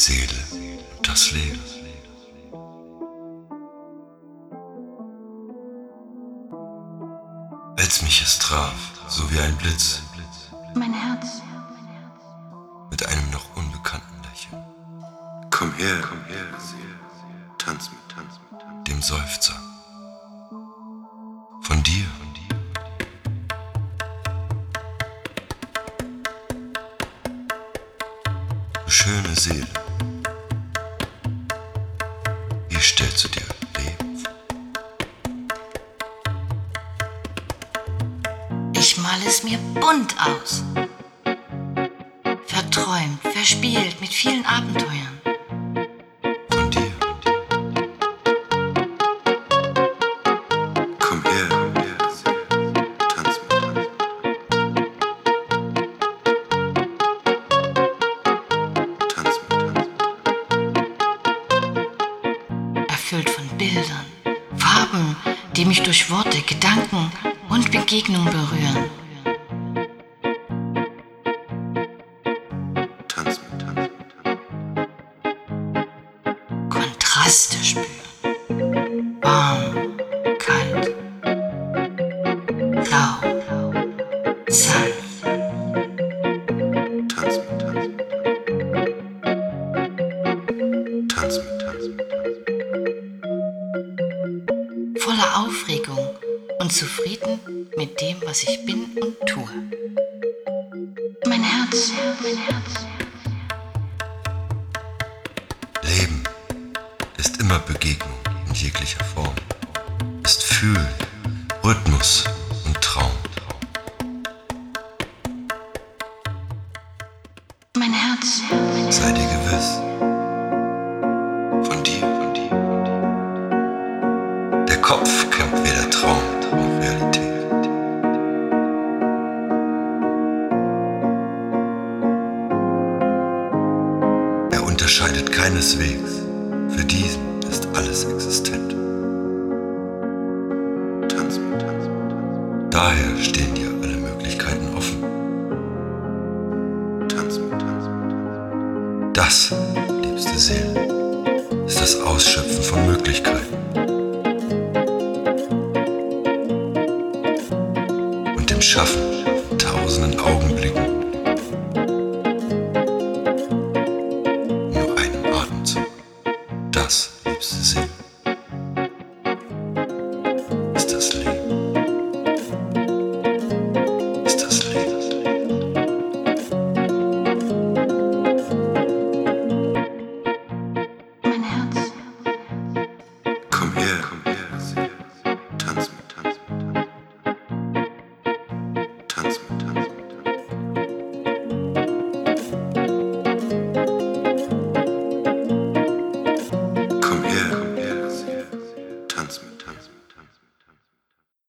Seele und das Leben. Als mich es traf, so wie ein Blitz, mein Herz, mit einem noch unbekannten Lächeln. Komm her, Seele, tanz mit, dem Seufzer. Von dir. Du schöne Seele, wie stellst du dir Leben vor? ich male es mir bunt aus. Verträumt, verspielt, mit vielen Abenteuern. Von dir. Komm her, Seele, tanz mit, Erfüllt von Bildern, Farben, die mich durch Worte, Gedanken und Begegnung berühren. tanz mit, Kontraste spüren. Warm, kalt, blau, sanft. tanz mit, Voller Aufregung und zufrieden mit dem, was ich bin und tue. Mein Herz, mein Herz. Leben ist immer Begegnung in jeglicher Form, ist Fühlen, Rhythmus und Traum. Mein Herz, Sei dir gewiss, von dir. Der Kopf kennt weder Traum noch Realität. Er unterscheidet keineswegs, für diesen ist alles existent. Tanz mit, daher stehen dir alle Möglichkeiten offen. Tanz mit, das, liebste Seele, ist das Ausschöpfen von Möglichkeiten. Und dem Schaffen von tausenden Augenblicken